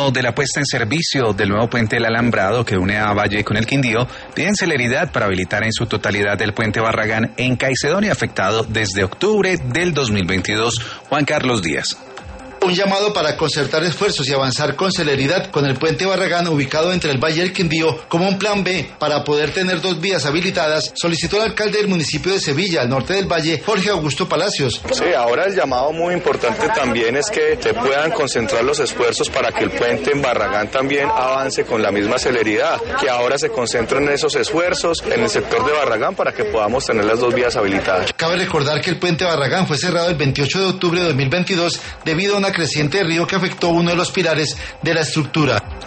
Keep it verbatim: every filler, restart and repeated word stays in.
término de la puesta en servicio del nuevo puente del Alambrado que une a Valle con el Quindío, piden celeridad para habilitar en su totalidad el puente Barragán en Caicedonia, afectado desde octubre del dos mil veintidós. Juan Carlos Díaz. Un llamado para concertar esfuerzos y avanzar con celeridad con el puente Barragán ubicado entre el Valle y el Quindío como un plan B para poder tener dos vías habilitadas, solicitó el alcalde del municipio de Sevilla, al norte del Valle, Jorge Augusto Palacios. Sí, ahora el llamado muy importante también es que se puedan concentrar los esfuerzos para que el puente en Barragán también avance con la misma celeridad, que ahora se concentren esos esfuerzos en el sector de Barragán para que podamos tener las dos vías habilitadas. Cabe recordar que el puente Barragán fue cerrado el veintiocho de octubre de dos mil veintidós debido a una creciente río que afectó uno de los pilares de la estructura.